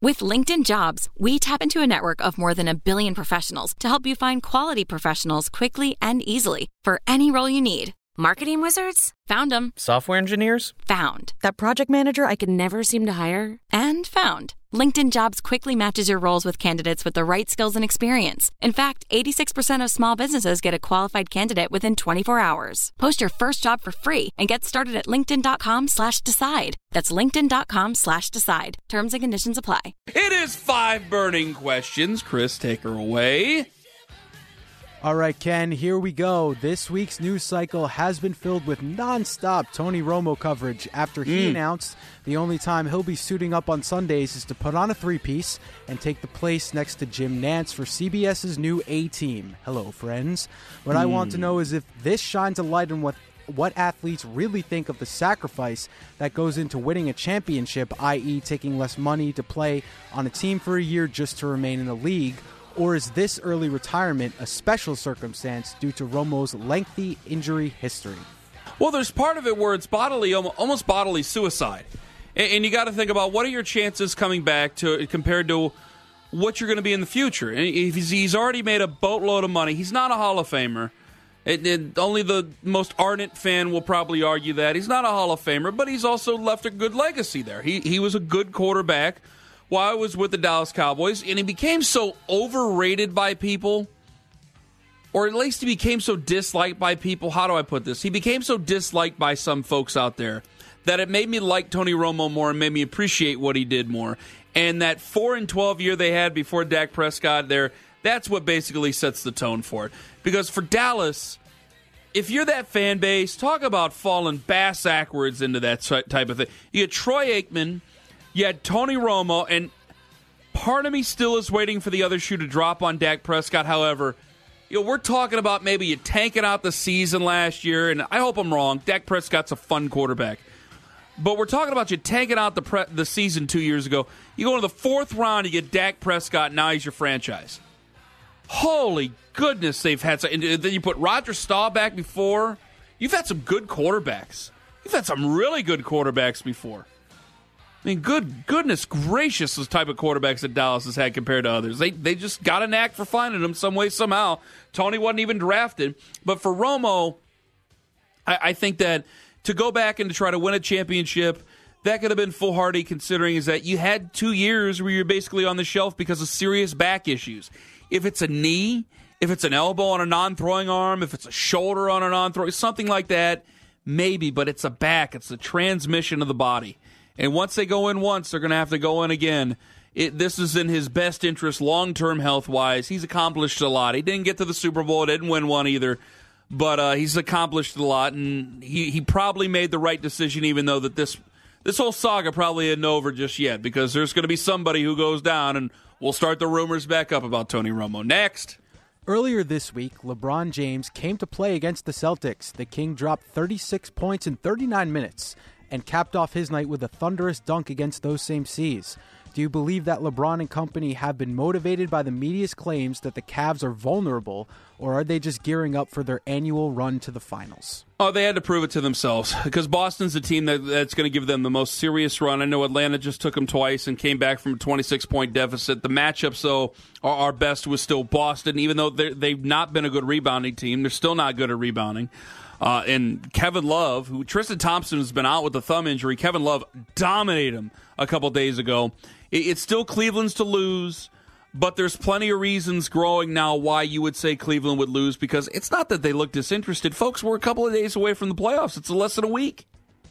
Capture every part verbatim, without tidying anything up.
With LinkedIn Jobs, we tap into a network of more than a billion professionals to help you find quality professionals quickly and easily for any role you need. Marketing wizards? Found them. Software engineers? Found. That project manager I could never seem to hire? And found. LinkedIn Jobs quickly matches your roles with candidates with the right skills and experience. In fact, eighty-six percent of small businesses get a qualified candidate within twenty-four hours. Post your first job for free and get started at linkedin.com slash decide. That's linkedin.com slash decide. Terms and conditions apply. It is five burning questions. Chris, take her away. All right, Ken, here we go. This week's news cycle has been filled with nonstop Tony Romo coverage after he mm. announced the only time he'll be suiting up on Sundays is to put on a three-piece and take the place next to Jim Nantz for CBS's new A-Team. Hello, friends. What mm. I want to know is if this shines a light on what what athletes really think of the sacrifice that goes into winning a championship, that is taking less money to play on a team for a year just to remain in the league. Or is this early retirement a special circumstance due to Romo's lengthy injury history? Well, there's part of it where it's bodily, almost bodily suicide. And you got to think about what are your chances coming back to compared to what you're going to be in the future. And if he's already made a boatload of money, he's not a Hall of Famer. It, it, only the most ardent fan will probably argue that. He's not a Hall of Famer, but he's also left a good legacy there. He he was a good quarterback while I was with the Dallas Cowboys, and he became so overrated by people, or at least he became so disliked by people. How do I put this? He became so disliked by some folks out there that it made me like Tony Romo more and made me appreciate what he did more. And that four and twelve year they had before Dak Prescott there, that's what basically sets the tone for it. Because for Dallas, if you're that fan base, talk about falling bass backwards into that type of thing. You had Troy Aikman, you had Tony Romo, and part of me still is waiting for the other shoe to drop on Dak Prescott. However, you know, we're talking about maybe you tanking out the season last year, and I hope I'm wrong. Dak Prescott's a fun quarterback. But we're talking about you tanking out the pre- the season two years ago. You go into the fourth round, you get Dak Prescott, now he's your franchise. Holy goodness, they've had some. And then you put Roger Staubach before. You've had some good quarterbacks. You've had some really good quarterbacks before. I mean, good goodness gracious, those type of quarterbacks that Dallas has had compared to others. They they just got a knack for finding them some way, somehow. Tony wasn't even drafted. But for Romo, I, I think that to go back and to try to win a championship, that could have been foolhardy considering is that you had two years where you're basically on the shelf because of serious back issues. If it's a knee, if it's an elbow on a non-throwing arm, if it's a shoulder on a non-throwing, something like that, maybe, but it's a back. It's the transmission of the body. And once they go in once, they're going to have to go in again. It, this is in his best interest long-term health-wise. He's accomplished a lot. He didn't get to the Super Bowl, didn't win one either, but uh, he's accomplished a lot, and he, he probably made the right decision even though that this this whole saga probably isn't over just yet because there's going to be somebody who goes down, and we'll start the rumors back up about Tony Romo. Next. Earlier this week, LeBron James came to play against the Celtics. The King dropped thirty-six points in thirty-nine minutes and capped off his night with a thunderous dunk against those same C's. Do you believe that LeBron and company have been motivated by the media's claims that the Cavs are vulnerable, or are they just gearing up for their annual run to the finals? Oh, they had to prove it to themselves because Boston's a team that, that's going to give them the most serious run. I know Atlanta just took them twice and came back from a twenty-six point deficit. The matchups, though, are, are best was still Boston, even though they've not been a good rebounding team. They're still not good at rebounding. Uh, and Kevin Love, who Tristan Thompson has been out with a thumb injury, Kevin Love dominated him a couple days ago. It, it's still Cleveland's to lose, but there's plenty of reasons growing now why you would say Cleveland would lose because it's not that they look disinterested. Folks, we're a couple of days away from the playoffs. It's less than a week.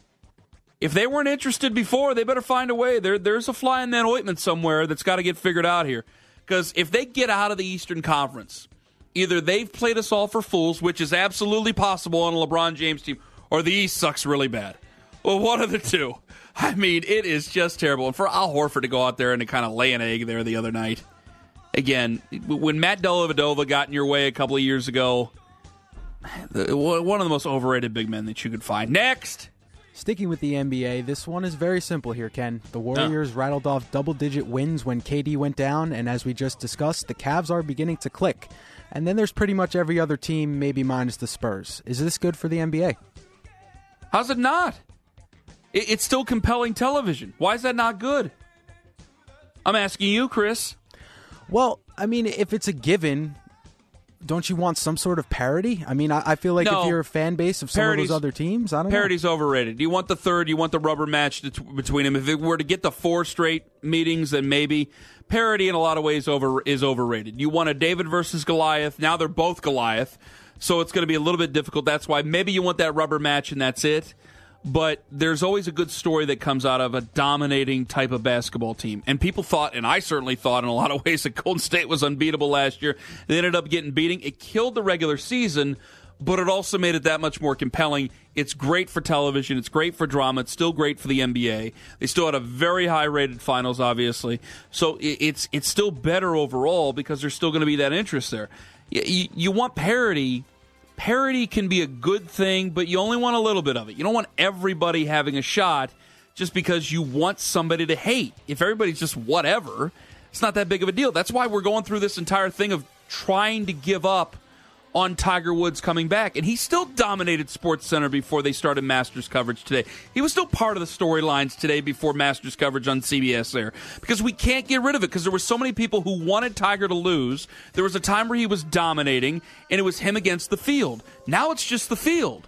If they weren't interested before, they better find a way. There, there's a fly in that ointment somewhere that's got to get figured out here. Because if they get out of the Eastern Conference, either they've played us all for fools, which is absolutely possible on a LeBron James team, or the East sucks really bad. Well, one of the two. I mean, it is just terrible. And for Al Horford to go out there and to kind of lay an egg there the other night. Again, when Matt Dellavedova got in your way a couple of years ago, one of the most overrated big men that you could find. Next! Sticking with the N B A, this one is very simple here, Ken. The Warriors oh. rattled off double-digit wins when K D went down, and as we just discussed, the Cavs are beginning to click. And then there's pretty much every other team, maybe minus the Spurs. Is this good for the N B A? How's it not? It's still compelling television. Why is that not good? I'm asking you, Chris. Well, I mean, if it's a given, don't you want some sort of parity? I mean, I, I feel like No. if you're a fan base of some Parity's- of those other teams, I don't Parity's overrated. You want the third, you want the rubber match bet- between them. If it were to get the four straight meetings, then maybe. Parity in a lot of ways over is overrated. You want a David versus Goliath. Now they're both Goliath, so it's going to be a little bit difficult. That's why maybe you want that rubber match and that's it. But there's always a good story that comes out of a dominating type of basketball team. And people thought, and I certainly thought in a lot of ways, that Golden State was unbeatable last year. They ended up getting beating. It killed the regular season, but it also made it that much more compelling. It's great for television. It's great for drama. It's still great for the N B A. They still had a very high-rated finals, obviously. So it's it's still better overall because there's still going to be that interest there. You, you, you want parity. Parity can be a good thing, but you only want a little bit of it. You don't want everybody having a shot just because you want somebody to hate. If everybody's just whatever, it's not that big of a deal. That's why we're going through this entire thing of trying to give up on Tiger Woods coming back. And he still dominated SportsCenter before they started Masters coverage today. He was still part of the storylines today before Masters coverage on C B S there. Because we can't get rid of it because there were so many people who wanted Tiger to lose. There was a time where he was dominating, and it was him against the field. Now it's just the field.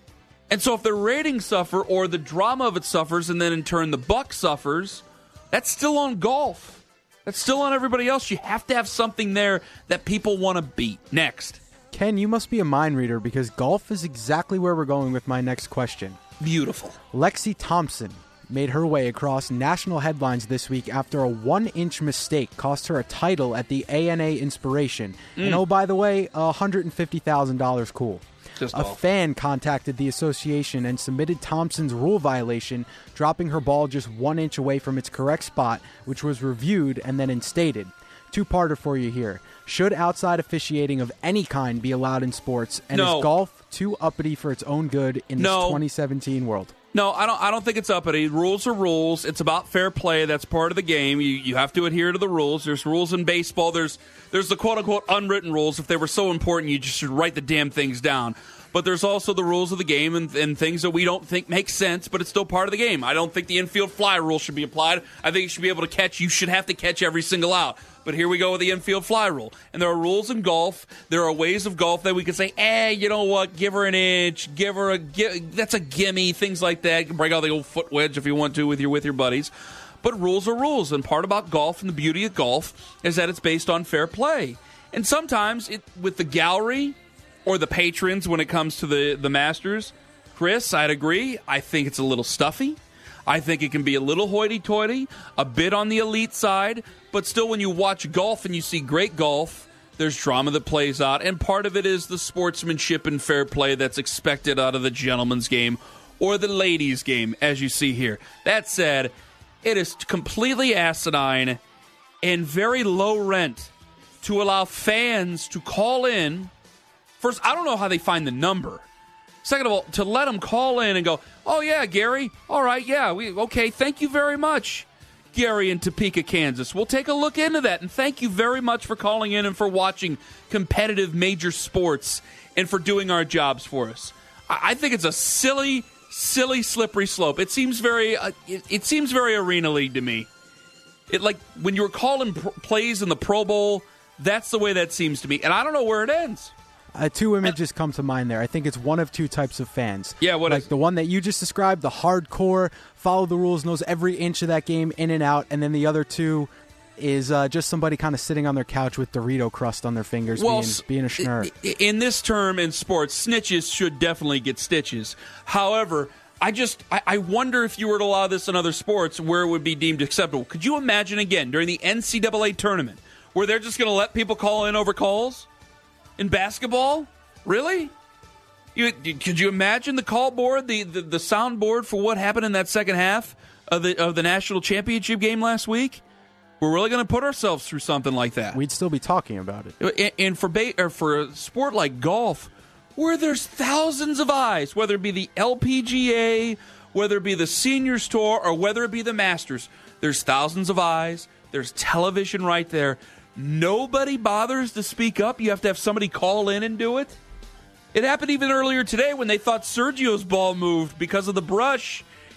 And so if the ratings suffer or the drama of it suffers, and then in turn the buck suffers, that's still on golf. That's still on everybody else. You have to have something there that people want to beat. Next. Ken, you must be a mind reader because golf is exactly where we're going with my next question. Beautiful. Lexi Thompson made her way across national headlines this week after a one-inch mistake cost her a title at the A N A Inspiration. Mm. And oh, by the way, one hundred fifty thousand dollars cool. Just a all. fan contacted the association and submitted Thompson's rule violation, dropping her ball just one inch away from its correct spot, which was reviewed and then instated. Two-parter for you here. Should outside officiating of any kind be allowed in sports? And No. is golf too uppity for its own good in this No. twenty seventeen world? No, I don't. I don't think it's uppity. Rules are rules. It's about fair play. That's part of the game. You you have to adhere to the rules. There's rules in baseball. There's there's the quote unquote unwritten rules. If they were so important, you just should write the damn things down. But there's also the rules of the game and, and things that we don't think make sense, but it's still part of the game. I don't think the infield fly rule should be applied. I think you should be able to catch. You should have to catch every single out. But here we go with the infield fly rule. And there are rules in golf. There are ways of golf that we can say, eh, you know what, give her an inch, give her a, give, that's a gimme, things like that. You can break out the old foot wedge if you want to with your, with your buddies. But rules are rules. And part about golf and the beauty of golf is that it's based on fair play. And sometimes it, with the gallery or the patrons when it comes to the, the Masters, Chris, I'd agree. I think it's a little stuffy. I think it can be a little hoity-toity, a bit on the elite side, but still when you watch golf and you see great golf, there's drama that plays out, and part of it is the sportsmanship and fair play that's expected out of the gentleman's game or the ladies' game, as you see here. That said, it is completely asinine and very low rent to allow fans to call in. First, I don't know how they find the number. Second of all, to let them call in and go, oh, yeah, Gary, all right, yeah, we okay, thank you very much, Gary in Topeka, Kansas. We'll take a look into that, and thank you very much for calling in and for watching competitive major sports and for doing our jobs for us. I, I think it's a silly, silly, slippery slope. It seems very, uh, it, it seems very Arena League to me. It like when you were calling pr- plays in the Pro Bowl, that's the way that seems to me, and I don't know where it ends. Uh, two images come to mind there. I think it's one of two types of fans. Yeah, what like is- the one that you just described, the hardcore, follow the rules, knows every inch of that game in and out, and then the other two is uh, just somebody kind of sitting on their couch with Dorito crust on their fingers, well, being, being a schnurr. In this term in sports, snitches should definitely get stitches. However, I just I, I wonder if you were to allow this in other sports where it would be deemed acceptable. Could you imagine again during the N C double A tournament where they're just going to let people call in over calls? In basketball? Really? You, could you imagine the call board, the, the, the sound board for what happened in that second half of the of the national championship game last week? We're really going to put ourselves through something like that. We'd still be talking about it. And, and for ba- or for a sport like golf, where there's thousands of eyes, whether it be the L P G A, whether it be the Seniors Tour, or whether it be the Masters, there's thousands of eyes. There's television right there. Nobody bothers to speak up. You have to have somebody call in and do it. It happened even earlier today when they thought Sergio's ball moved because of the brush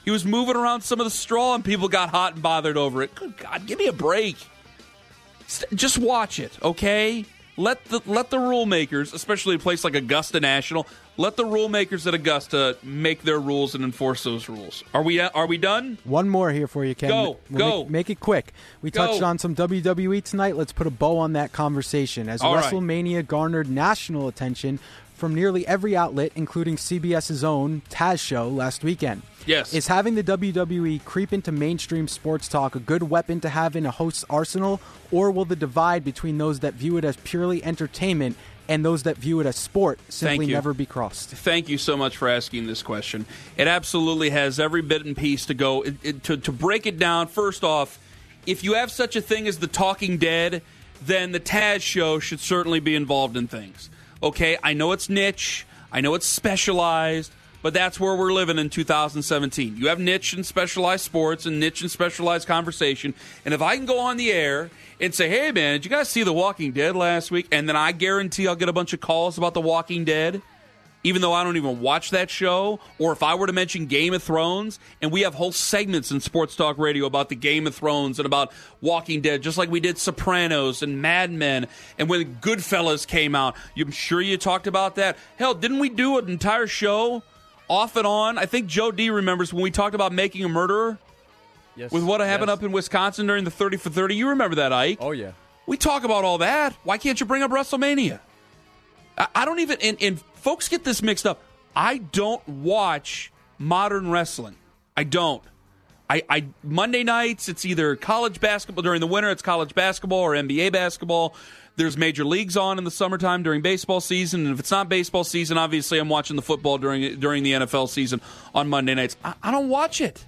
He was moving around some of the straw, and people got hot and bothered over it. Good God, give me a break. Just watch it, okay? Let the let the rule makers, especially a place like Augusta National, let the rule makers at Augusta make their rules and enforce those rules. Are we are we done? One more here for you, Ken. Go, we'll go. Make, make it quick. We Go. touched on some W W E tonight. Let's put a bow on that conversation. As All right. WrestleMania garnered national attention from nearly every outlet, including CBS's own Taz show last weekend. Yes. Is having the W W E creep into mainstream sports talk a good weapon to have in a host's arsenal, or will the divide between those that view it as purely entertainment and those that view it as sport simply never be crossed? Thank you so much for asking this question. It absolutely has every bit and piece to go. It, it, to, to break it down, first off, if you have such a thing as the Talking Dead, then the Taz show should certainly be involved in things. Okay, I know it's niche, I know it's specialized, but that's where we're living in two thousand seventeen. You have niche and specialized sports and niche and specialized conversation, and if I can go on the air and say, hey, man, did you guys see The Walking Dead last week? And then I guarantee I'll get a bunch of calls about The Walking Dead, even though I don't even watch that show. Or if I were to mention Game of Thrones, and we have whole segments in Sports Talk Radio about the Game of Thrones and about Walking Dead, just like we did Sopranos and Mad Men, and when Goodfellas came out. I'm sure you talked about that. Hell, didn't we do an entire show off and on? I think Joe D remembers when we talked about Making a Murderer. Yes. With what happened yes. up in Wisconsin during the thirty for thirty. You remember that, Ike? Oh, yeah. We talk about all that. Why can't you bring up WrestleMania? I, I don't even, and, and folks get this mixed up. I don't watch modern wrestling. I don't. I, I Monday nights, it's either college basketball. During the winter, it's college basketball or N B A basketball. There's major leagues on in the summertime during baseball season. And if it's not baseball season, obviously I'm watching the football during during the N F L season on Monday nights. I, I don't watch it.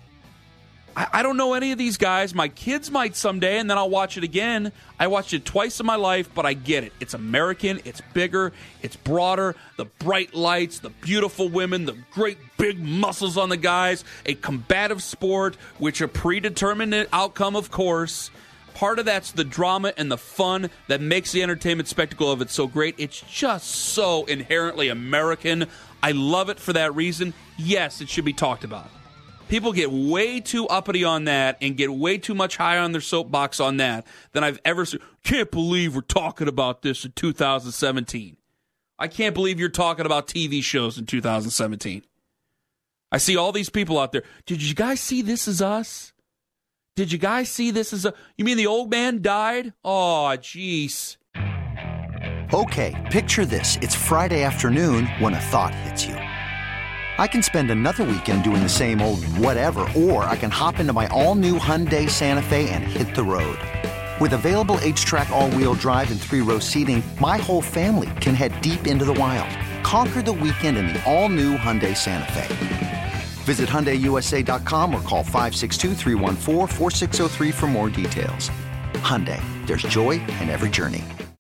I, I don't know any of these guys. My kids might someday, and then I'll watch it again. I watched it twice in my life, but I get it. It's American. It's bigger. It's broader. The bright lights, the beautiful women, the great big muscles on the guys, a combative sport, which a predetermined outcome, of course. Part of that's the drama and the fun that makes the entertainment spectacle of it so great. It's just so inherently American. I love it for that reason. Yes, it should be talked about. People get way too uppity on that and get way too much higher on their soapbox on that than I've ever seen. Can't believe we're talking about this in two thousand seventeen. I can't believe you're talking about T V shows in two thousand seventeen. I see all these people out there. Did you guys see This Is Us? Did you guys see This Is Us? You mean the old man died? Oh, jeez. Okay, picture this. It's Friday afternoon when a thought hits you. I can spend another weekend doing the same old whatever, or I can hop into my all-new Hyundai Santa Fe and hit the road. With available H-Track all-wheel drive and three-row seating, my whole family can head deep into the wild. Conquer the weekend in the all-new Hyundai Santa Fe. Visit Hyundai U S A dot com or call five six two, three one four, four six zero three for more details. Hyundai, there's joy in every journey.